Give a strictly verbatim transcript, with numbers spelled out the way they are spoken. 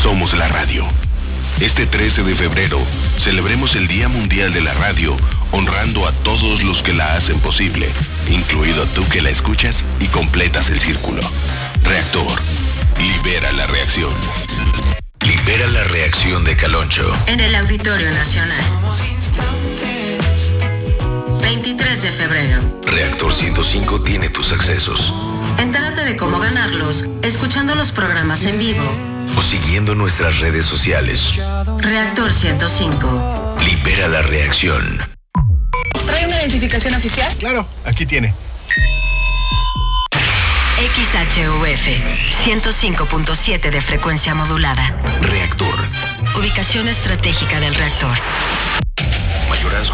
somos la radio. Este trece de febrero, celebremos el Día Mundial de la Radio, honrando a todos los que la hacen posible, incluido tú que la escuchas y completas el círculo. Reactor, libera la reacción. Libera la reacción de Caloncho. En el Auditorio Nacional. veintitrés de febrero. Reactor ciento cinco tiene tus accesos. Entérate de cómo ganarlos, escuchando los programas en vivo o siguiendo nuestras redes sociales. Reactor ciento cinco. Libera la reacción. ¿Trae una identificación oficial? Claro, aquí tiene. X H U F ciento cinco punto siete de frecuencia modulada. Reactor. Ubicación estratégica del reactor.